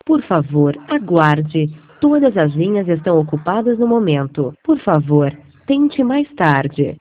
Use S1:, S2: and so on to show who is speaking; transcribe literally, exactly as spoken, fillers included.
S1: Por favor, aguarde. Todas as linhas estão ocupadas no momento. Por favor, tente mais tarde.